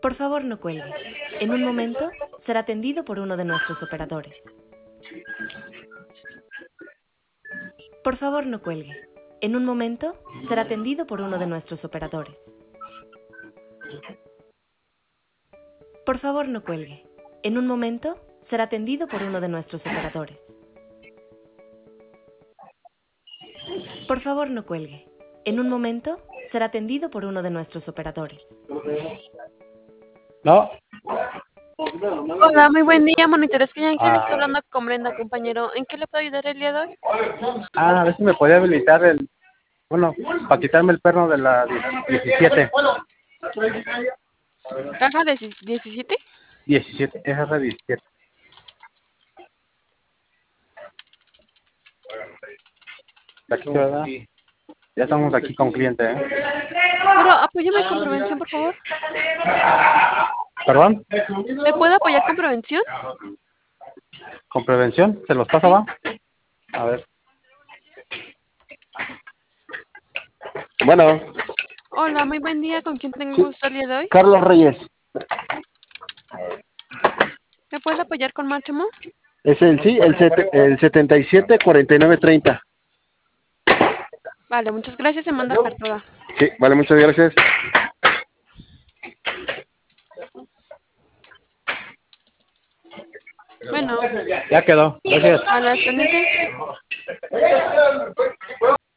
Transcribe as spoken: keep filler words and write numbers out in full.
Por favor, no cuelgue. En un momento será atendido por uno de nuestros operadores. Por favor, no cuelgue. En un momento será atendido por uno de nuestros operadores. Por favor, no cuelgue. En un momento será atendido por uno de nuestros operadores. Por favor, no cuelgue. En un momento será atendido por uno de nuestros operadores. No. Hola, muy buen día, monitores que Ángel, Ah. estoy hablando con Brenda, compañero. ¿En qué le puedo ayudar el día de hoy? Ah, a ver si me podía habilitar el... Bueno, para quitarme el perno de la diecisiete. ¿Caja de diecisiete? diecisiete, esa es la diecisiete. Aquí, ¿verdad? Ya estamos aquí con cliente, ¿eh? Pero apóyame con prevención, por favor. ¿Perdón? ¿Me puede apoyar con prevención? ¿Con prevención? ¿Se los pasa, va? A ver. Bueno. Hola, muy buen día, ¿con quién tengo Sí. gusto el día de hoy? Carlos Reyes. ¿Me puede apoyar con Máximo? Es el, sí, el, set, el setenta y siete cuarenta y nueve treinta. Vale, muchas gracias, se manda apertura. Sí, vale, muchas gracias. Bueno. Ya quedó, gracias. A las pendientes.